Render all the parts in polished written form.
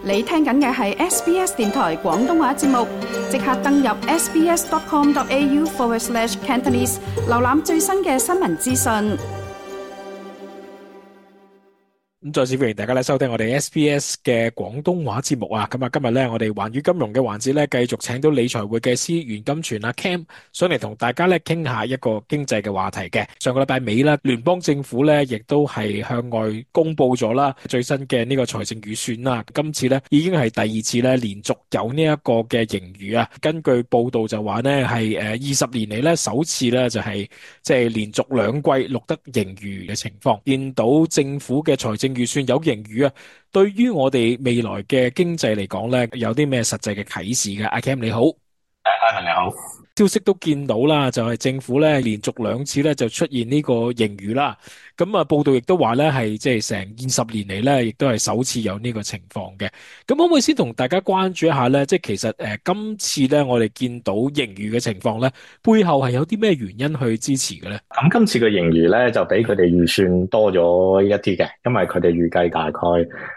你聽緊嘅係 SBS 電台廣東話節目，即刻登入 sbs.com.au/Cantonese 瀏覽最新嘅新聞資訊。 咁再次歡迎大家咧收聽我哋 SBS 嘅廣東話節目啊！咁啊，今日咧我哋環宇金融嘅環節咧，繼續請到理財會計師袁金泉阿 Cam 上嚟同大家咧傾下一個經濟嘅話題嘅。上個禮拜尾啦，聯邦政府咧亦都係向外公布咗啦最新嘅呢個財政預算啦。今次咧已經係第二次咧連續有呢一個嘅盈餘啊。根據報道就話咧係20年嚟咧首次咧就係即係連續兩季錄得盈餘嘅情況。見到政府嘅財政預算有盈餘啊，對於我哋未來嘅經濟嚟講咧，有啲咩實際嘅啟示嘅？阿 Cam 你好 ，Ivan 你好。 消息都見到啦，就係政府咧連續兩次咧就出現呢個盈餘啦。咁啊，報道亦都話咧係即係成20年嚟咧，亦都係首次有呢個情況嘅。咁可唔可以先同大家關注一下咧？即係其實今次咧我哋見到盈餘嘅情況咧，背後係有啲咩原因去支持嘅咧？ 咁今次嘅盈餘咧就比佢哋預算多咗一啲嘅，因為佢哋預計大概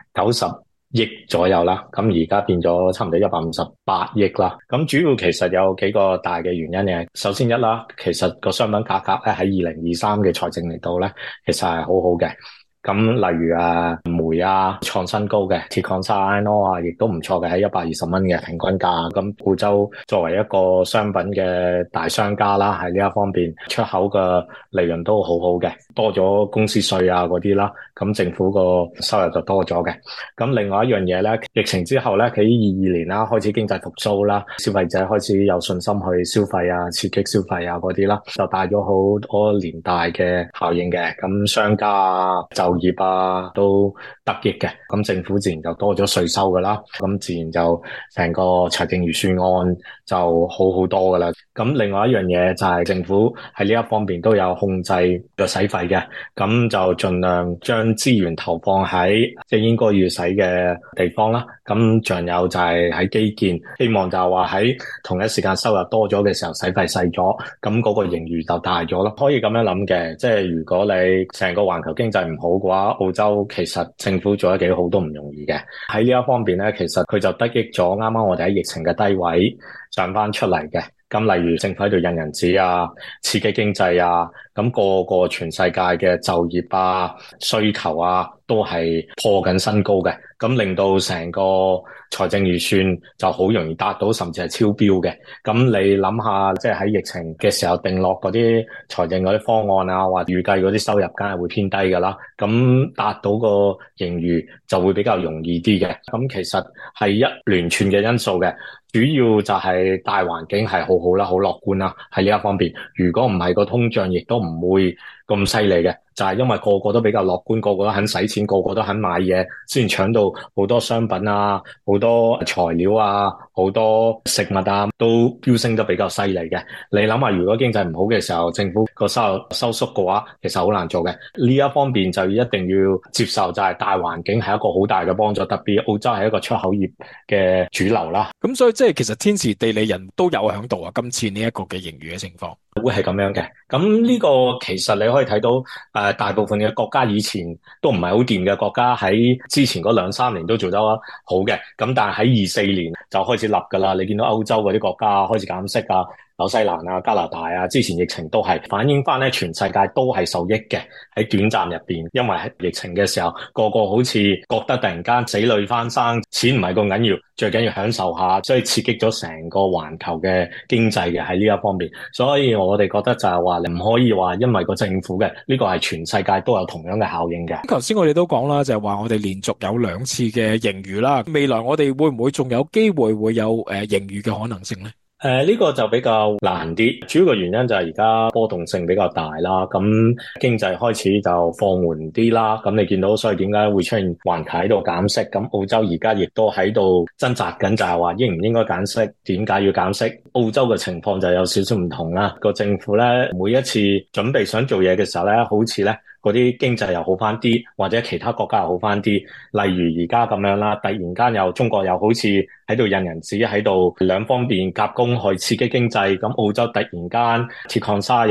90億左右啦，咁而家變咗差唔多158億啦。咁主要其實有幾個大嘅原因嘅。首先一啦，其實個商品價格咧喺2023嘅財政年度咧，其實係好好嘅。咁例如煤創新高嘅，鐵礦砂 iron ore 亦都唔錯嘅，喺120蚊嘅平均價。咁澳洲作為一個商品嘅大商家啦，喺呢一方面出口嘅利潤都好好嘅，多咗公司稅嗰啲啦，咁政府個收入就多咗嘅。咁另外一樣嘢咧，疫情之後咧，喺22年啦開始經濟復甦啦，消費者開始有信心去消費刺激消費嗰啲啦，就帶咗好多連帶嘅效應嘅。咁商家就業都得益嘅，咁政府自然就多咗稅收噶啦，咁自然就成個財政預算案就好好多噶啦。咁另外一樣嘢就係政府喺呢一方面都有控制個使費嘅，咁就盡量將資源投放喺即係應該要使嘅地方啦。咁仲有就係喺基建，希望就係話喺同一時間收入多咗嘅時候，使費細咗，咁嗰個盈餘就大咗咯。可以咁樣諗嘅，即係如果你成個環球經濟唔好嘅話，澳洲其實政府做得幾好都唔容易嘅。喺呢一方面咧，其實佢就得益咗啱啱我哋喺疫情嘅低位上翻出嚟嘅。咁例如政府喺度印銀紙刺激經濟咁個全世界嘅就業需求都係破緊新高嘅，咁令到成個財政預算就好容易達到，甚至係超標嘅。咁你諗下，即係喺疫情嘅時候定落嗰啲財政嗰啲方案或預計嗰啲收入梗係會偏低噶啦，咁達到個盈餘就會比較容易啲嘅。咁其實係一連串嘅因素嘅。主要就係大環境係好好啦，好樂觀啦，喺呢一方面。如果唔係個通脹亦都唔會咁犀利嘅，就係因為個個都比較樂觀，個個都肯使錢，個個都肯買嘢，先搶到好多商品好多材料好多食物都飆升得比較犀利嘅。你諗下，如果經濟唔好嘅時候，政府個收入收縮嘅話，其實好難做嘅。呢一方面就一定要接受，就係大環境係一個好大嘅幫助，特別澳洲係一個出口業嘅主流啦。 咁所以即係其實天時地利人都有喺度今次呢一個嘅盈餘嘅情況會係咁樣嘅。咁呢個其實你可以睇到大部分嘅國家以前都唔係好掂嘅國家，喺之前嗰2-3年都做得好嘅。咁但係喺24年就開始立㗎啦。你見到歐洲嗰啲國家開始減息紐西蘭加拿大之前疫情都係反映翻咧，全世界都係受益嘅喺短暫入邊，因為喺疫情嘅時候，個個好似覺得突然間死裏翻生，錢唔係咁緊要，最緊要享受下，所以刺激咗成個環球嘅經濟嘅喺呢一方面。所以我哋覺得就係話，你唔可以話因為個政府嘅呢個係全世界都有同樣嘅效應嘅。 頭先我哋都講啦，就係話我哋連續有2次嘅盈餘啦，未來我哋會唔會仲有機會會有盈餘嘅可能性咧？ 呢個就比較難啲，主要嘅原因就係而家波動性比較大啦，咁經濟開始就放緩啲啦，咁你見到所以點解會出現環球喺度減息，咁澳洲而家亦都喺度掙扎緊，就係話應唔應該減息，點解要減息？澳洲嘅情況就有少少唔同啦，個政府咧每一次準備想做嘢嘅時候咧，好似咧嗰啲經濟又好翻啲，或者其他國家又好翻啲，例如而家咁樣啦，突然間中國又好似喺度印銀紙，喺度兩方面夾攻去刺激經濟，咁澳洲突然間鐵礦砂又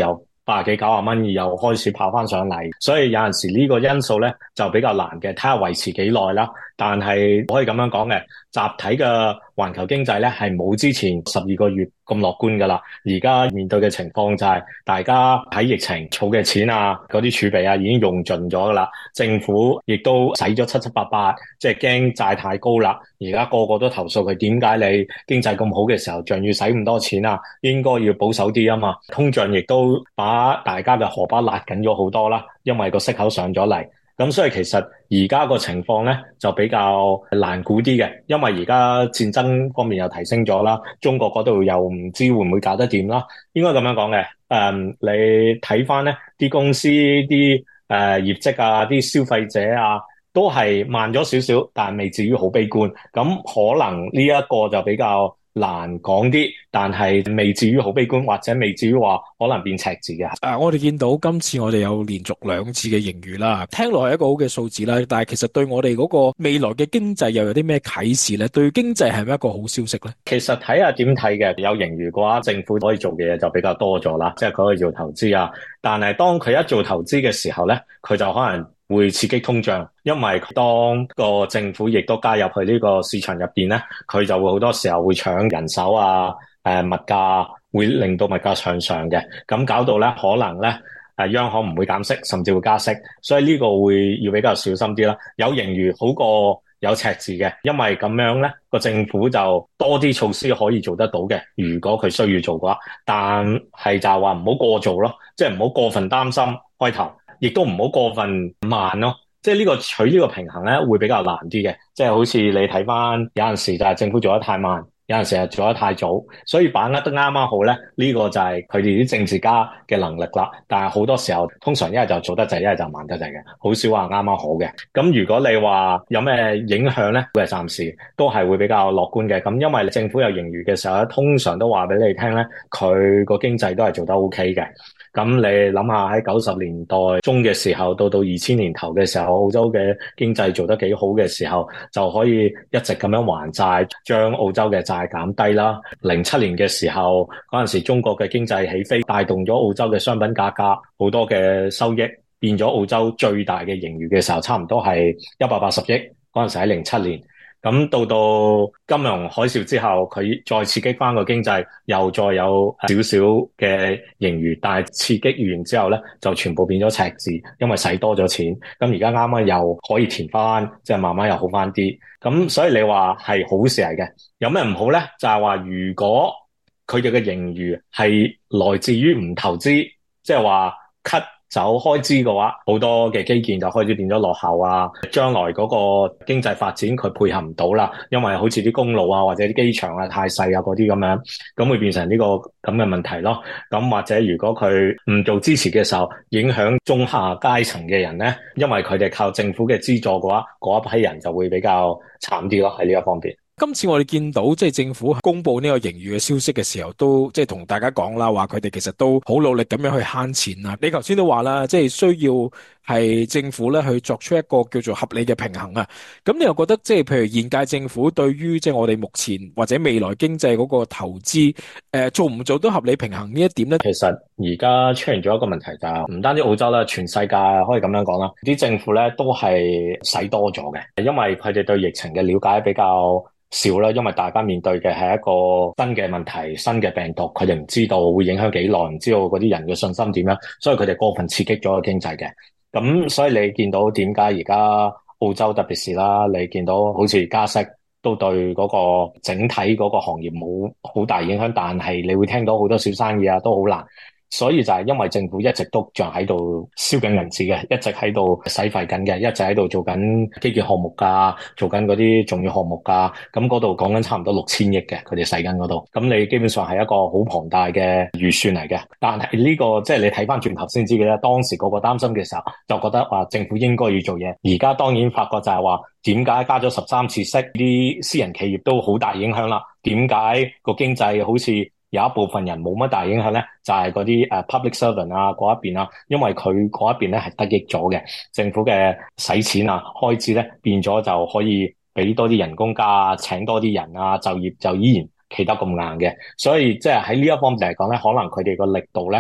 80幾90蚊，又開始跑翻上嚟，所以有陣時呢個因素咧就比較難嘅，睇下維持幾耐啦。但係可以咁樣講嘅，集體嘅環球經濟咧係冇之前12個月咁樂觀噶啦。而家面對嘅情況就係大家喺疫情儲嘅錢啊，嗰啲儲備啊已經用盡咗噶啦，政府亦都使咗七七八八，即係驚債太高啦。而家個個都投訴佢，點解你經濟咁好嘅時候仲要使咁多錢啊？應該要保守啲啊嘛。通脹亦都把大家嘅荷包勒緊咗好多啦，因為個息口上咗嚟。咁所以其實而家個情況咧就比較難估啲嘅，因為而家戰爭方面又提升咗啦，中國嗰度又唔知會唔會搞得掂啦。應該咁樣講嘅，你睇翻咧啲公司啲業績啊，啲消費者啊，都係慢咗少少，但係未至於好悲觀。咁可能呢一個就比較難講啲，但係未至於好悲觀，或者未至於話可能變赤字嘅。 我哋見到今次我哋有連續2次嘅盈餘啦，聽落係一個好嘅數字啦，但係其實對我哋嗰個未來嘅經濟又有啲咩啟示咧？對經濟係咪一個好消息咧？ 其實睇下點睇嘅，有盈餘嘅話，政府可以做嘅嘢就比較多咗啦，即係佢可以做投資啊。但係當佢一做投資嘅時候咧，佢就可能會刺激通脹，因為當個政府亦都加入去呢個市場入邊咧，佢就會好多時候會搶人手啊，物價會令到物價向上嘅，咁搞到咧可能咧央行唔會減息，甚至會加息，所以呢個會要比較小心啲啦。有盈餘好過有赤字嘅，因為咁樣咧個政府就多啲措施可以做得到嘅，如果佢需要做嘅話，但係就係話唔好過做咯，即係唔好過分擔心開頭。亦都唔好過分慢咯，即係呢個取呢個平衡咧會比較難啲嘅，即係好似你睇翻有陣時就係政府做得太慢，有陣時係做得太早，所以把握得啱啱好咧，呢個就係佢哋啲政治家嘅能力啦。但係好多時候通常一係就做得滯，一係就慢得滯嘅，好少話啱啱好嘅。咁如果你話有咩影響咧，會係暫時都係會比較樂觀嘅。咁因為政府有盈餘嘅時候咧，通常都話俾你聽咧，佢個經濟都係做得 OK 嘅。咁你諗下喺90年代中嘅時候，到2000年頭嘅時候，澳洲嘅經濟做得幾好嘅時候，就可以一直咁樣還債，將澳洲嘅債減低啦。07年嘅時候，嗰陣時中國嘅經濟起飛，帶動咗澳洲嘅商品價格好多嘅收益，變咗澳洲最大嘅盈餘嘅時候，差唔多係180億。嗰陣時喺07年。咁到金融海嘯之後，佢再刺激翻個經濟，又再有少少嘅盈餘，但係刺激完之後咧，就全部變咗赤字，因為使多咗錢。咁而家啱啱又可以填翻，即係慢慢又好翻啲。咁所以你話係好事嚟嘅。有咩唔好咧？就係話如果佢哋嘅盈餘係來自於唔投資，即係話 cut走開支嘅話，好多嘅基建就開始變咗落後啊！將來嗰個經濟發展佢配合唔到啦，因為好似啲公路啊或者啲機場啊太細啊嗰啲咁樣，咁會變成呢個咁嘅問題咯。咁或者如果佢唔做支持嘅時候，影響中下階層嘅人咧，因為佢哋靠政府嘅資助嘅話，嗰一批人就會比較慘啲咯，喺呢一方面。 今次我哋見到即係政府公布呢個盈餘嘅消息嘅時候，都即係同大家講啦，話佢哋其實都好努力咁樣去慳錢啊。你頭先都話啦，即係需要係政府咧去作出一個叫做合理嘅平衡啊。咁你又覺得即係譬如現屆政府對於即係我哋目前或者未來經濟嗰個投資，做唔做到合理平衡呢一點咧？ 其實而家出現咗一個問題就係唔單止澳洲啦，全世界可以咁樣講啦，啲政府咧都係使多咗嘅，因為佢哋對疫情嘅了解比較少啦，因為大家面對嘅係一個新嘅問題、新嘅病毒，佢哋唔知道會影響幾耐，唔知道嗰啲人嘅信心點樣，所以佢哋過分刺激咗個經濟嘅。咁所以你見到點解而家澳洲特別是啦，你見到好似加息都對嗰個整體嗰個行業冇好大影響，但係你會聽到好多小生意啊都好難。所以就係因為政府一直都仲喺度燒緊銀紙嘅，一直喺度使費緊嘅，一直喺度做緊基建項目㗎，做緊嗰啲重要項目㗎。咁嗰度講緊差唔多6000億嘅，佢哋使緊嗰度。咁你基本上係一個好龐大嘅預算嚟嘅。但係呢個即係你睇翻轉頭先知嘅咧，當時個個擔心嘅時候，就覺得話政府應該要做嘢。而家當然發覺就係話點解加咗13次息，啲私人企業都好大影響啦。點解個經濟好似有一部分人冇乜大影響咧，就係嗰啲public servant 啊嗰一邊啊，因為佢嗰一邊咧係得益咗嘅，政府嘅使錢啊開支咧變咗就可以俾多啲人工加啊，請多啲人啊，就業就依然企得咁硬嘅，所以即係喺呢一方面嚟講咧，可能佢哋個力度咧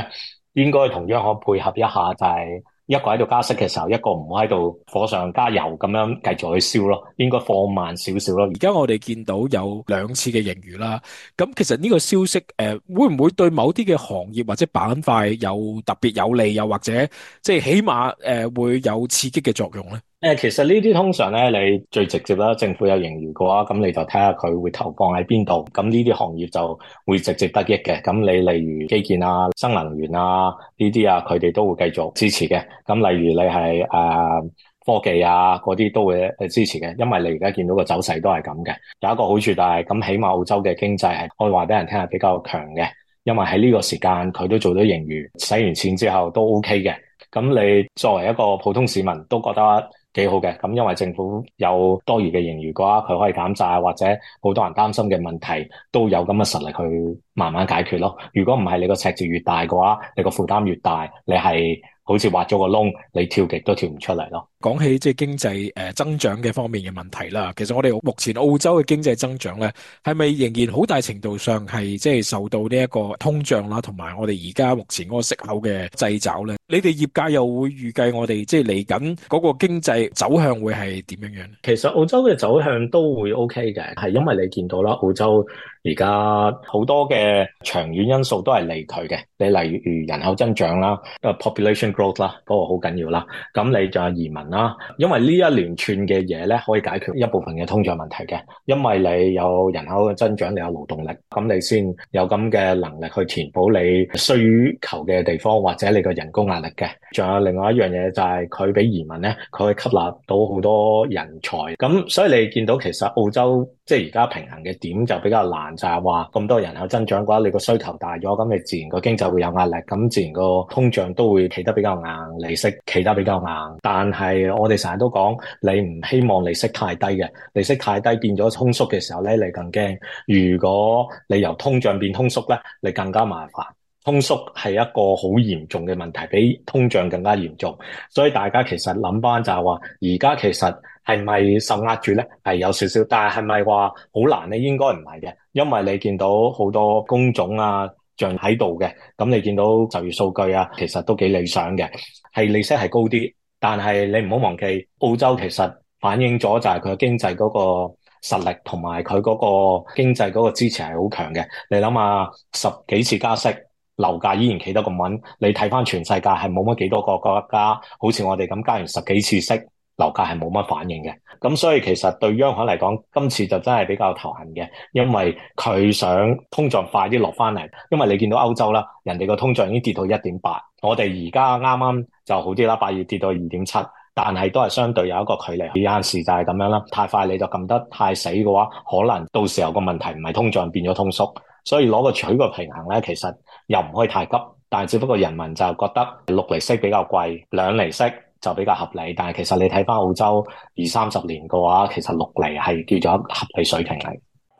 應該同央行配合一下，就係一個喺度加息嘅時候，一個唔好喺度火上加油咁樣繼續去燒咯，應該放慢少少咯。 而家我哋見到有2次嘅盈餘啦，咁其實呢個消息會唔會對某啲嘅行業或者板塊有特別有利，又或者即係起碼會有刺激嘅作用咧？ 其實呢啲通常咧，你最直接啦，政府有盈餘嘅話，咁你就睇下佢會投放喺邊度，咁呢啲行業就會直接得益嘅。咁你例如基建啊、新能源啊呢啲啊，佢哋都會繼續支持嘅。咁例如你係科技啊嗰啲都會支持嘅，因為你而家見到個走勢都係咁嘅。有一個好處就係咁，起碼澳洲嘅經濟係可以話俾人聽係比較強嘅，因為喺呢個時間佢都做咗盈餘，使完錢之後都 OK 嘅。咁你作為一個普通市民都覺得幾好嘅，咁因為政府有多餘嘅盈餘嘅話，佢可以減債，或者好多人擔心嘅問題都有咁嘅實力去慢慢解決咯。如果唔係，你個赤字越大嘅話，你個負擔越大，你係好似挖咗個窿，你跳極都跳唔出嚟咯。 講起即係經濟增長嘅方面嘅問題啦，其實我哋目前澳洲嘅經濟增長咧，係咪仍然好大程度上係即係受到呢一個通脹啦，同埋我哋而家目前嗰個息口嘅掣肘咧？你哋業界又會預計我哋即係嚟緊嗰個經濟走向會係點樣樣？ 其實澳洲嘅走向都會 OK 嘅，係因為你見到啦，澳洲而家好多嘅長遠因素都係利佢嘅。你例如人口增長啦，population growth 啦，嗰個好緊要啦。咁你仲有移民啦，因為呢一連串嘅嘢咧，可以解決一部分嘅通脹問題嘅。因為你有人口嘅增長，你有勞動力，咁你先有咁嘅能力去填補你需求嘅地方，或者你個人工壓力嘅。仲有另外一樣嘢就係佢俾移民咧，佢可以吸納到好多人才。咁所以你見到其實澳洲即係而家平衡嘅點就比較難，就係話咁多人口增長嘅話，你個需求大咗，咁你自然個經濟會有壓力，咁自然個通脹都會企得比較硬，利息企得比較硬。但係我哋成日都講，你唔希望利息太低嘅，利息太低變咗通縮嘅時候咧，你更驚。如果你由通脹變通縮咧，你更加麻煩。通縮係一個好嚴重嘅問題，比通脹更加嚴重。所以大家其實諗翻就係話，而家其實係咪受壓住咧？係有少少，但係係咪話好難咧？應該唔係嘅，因為你見到好多工種啊，仲喺度嘅。咁你見到就業數據啊，其實都幾理想嘅，係利息係高啲。但係你唔好忘記，澳洲其實反映咗就係佢嘅經濟嗰個實力，同埋佢嗰個經濟嗰個支持係好強嘅。你諗下，10幾次加息，樓價依然企得咁穩。你睇翻全世界係冇乜幾多個國家好似我哋咁加完10幾次息，樓價係冇乜反應嘅。咁所以其實對央行嚟講，今次就真係比較頭痕嘅，因為佢想通脹快啲落翻嚟。因為你見到歐洲啦，人哋個通脹已經跌到 1.8， 我哋而家啱啱就好啲啦，8月跌到 2.7， 但係都係相對有一個距離。有陣時就係咁樣啦，太快你就撳得太死嘅話，可能到時候個問題唔係通脹變咗通縮。所以取個平衡咧，其實又唔可以太急，但係只不過人民就覺得6厘息比較貴，2厘息就比較合理。但係其實你睇翻澳洲20-30年嘅話，其實6厘係叫做合理水平嚟。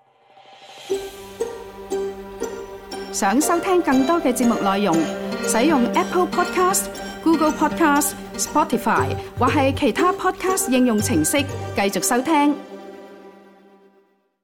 想收聽更多嘅節目內容，使用 Apple Podcast、Google Podcast、Spotify 或係其他 Podcast 應用程式繼續收聽。